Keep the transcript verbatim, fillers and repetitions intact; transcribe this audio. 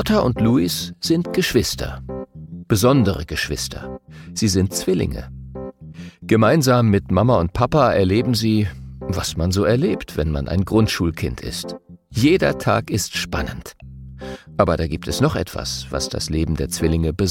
Lotta und Luis sind Geschwister. Besondere Geschwister. Sie sind Zwillinge. Gemeinsam mit Mama und Papa erleben sie, was man so erlebt, wenn man ein Grundschulkind ist. Jeder Tag ist spannend. Aber da gibt es noch etwas, was das Leben der Zwillinge besonders